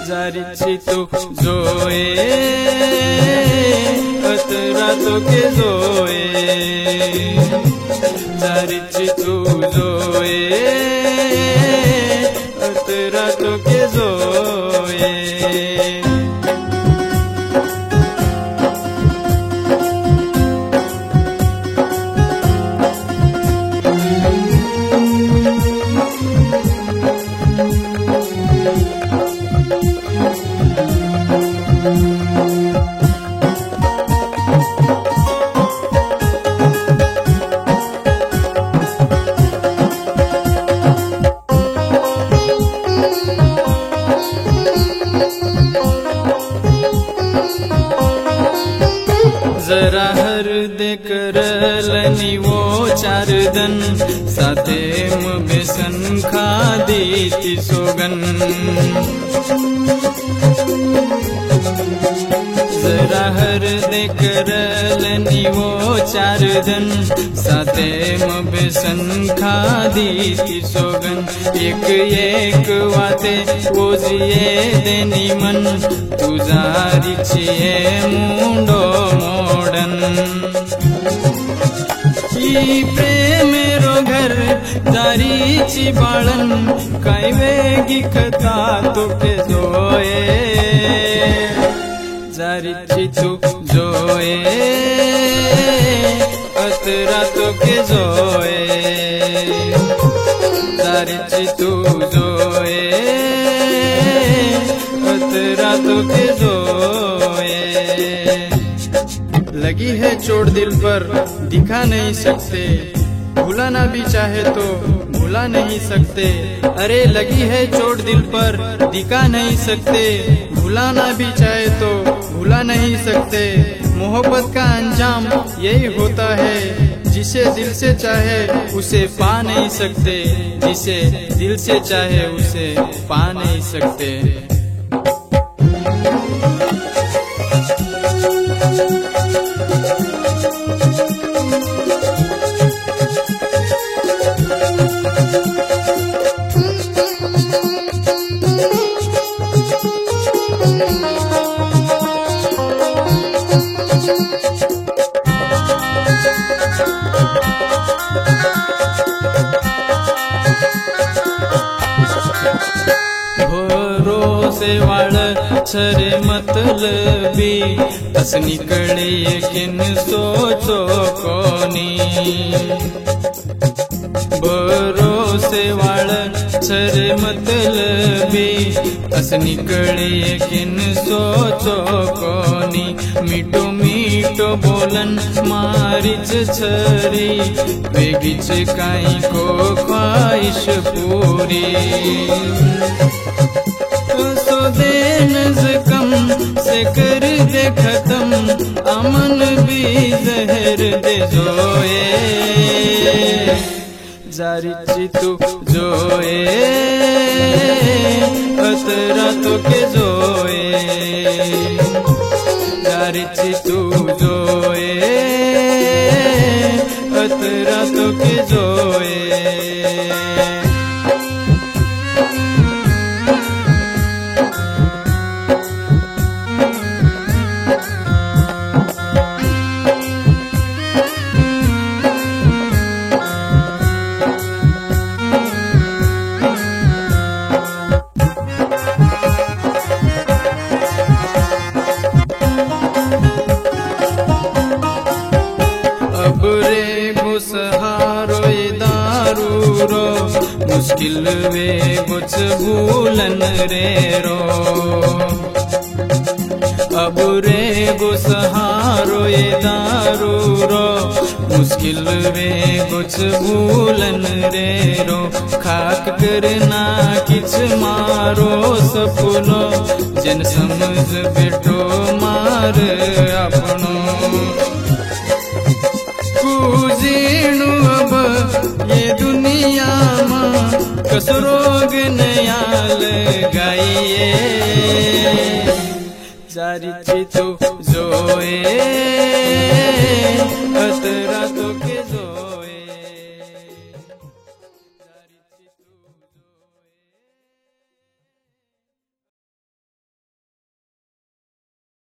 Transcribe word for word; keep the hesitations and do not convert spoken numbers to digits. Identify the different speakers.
Speaker 1: जारी तो जोए अतरा तो के जोए जारी तो जोए अतरा तो के जोए जरा हर दे करलनी वो चार दन साथे म बेसन खा देती सोगन जरा हर दे करलनी वो चार दन साथे म बेसन खा देती सोगन एक एक वाते ओजिए देनी मन तुझारी छिए मुंडो मोडन ई प्रेमेरो घर जारी ची बाळन काय वेगी कथा तुके जोए जारी ची तू जोए अतरा तुके जोए जारी ची तू जोए अतरा तुके जोए लगी है चोट दिल पर दिखा नहीं सकते भुलाना भी चाहे तो भुला नहीं सकते अरे लगी है चोट दिल पर दिखा नहीं सकते भुलाना भी चाहे तो भुला नहीं सकते मोहब्बत का अंजाम यही होता है जिसे दिल से चाहे उसे पा नहीं सकते जिसे दिल से चाहे उसे पा नहीं सकते भरोसे वाळ छरे मतलबी अस निकळे किन सोचो कोनी भरोसे वाळ छरे मतलबी अस निकळे किन सोचो कोनी मीठो मीठो बोलन मारीच छरी वेगीच काई को ख्वाहिश पूरी तो देन कम से कर दे खत्म अमन भी जहर दे जोए जारी ची तू जोए अतरा तो के जोए जारी ची तू जोए अतरा तो के जोए सहारो ये दारू रो मुश्किल वे कुछ भूलन रे रो अब रे गो सहारो ये दारू रो मुश्किल वे कुछ भूलन रे रो खाक करना किछ मारो सपनो जन समझ बेटो मार अपनो जीणु अब ये दुनिया मां कसरोग नयाल गाइए जारी ची तू जोए अतरा तो के जो